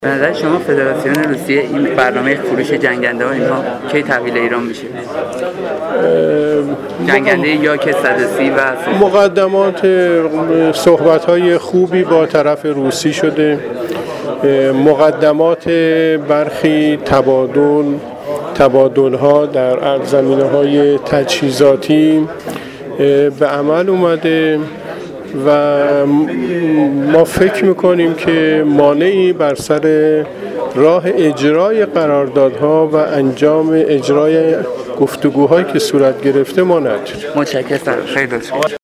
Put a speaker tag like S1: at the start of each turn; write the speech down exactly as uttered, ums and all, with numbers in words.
S1: به نظر شما فدراسیون روسیه این برنامه فروش جنگنده ها اینها کی تحویل ایران میشه؟ جنگنده یا که صد و سی و
S2: مقدمات صحبت های خوبی با طرف روسی شده، مقدمات برخی تبادل تبادل ها در زمینه های تجهیزاتی به عمل اومده و ما فکر میکنیم که مانعی بر سر راه اجرای قراردادها و انجام اجرای گفتگوهایی که صورت گرفته ما نداریم.
S1: متشکرم. خیلی لطفا.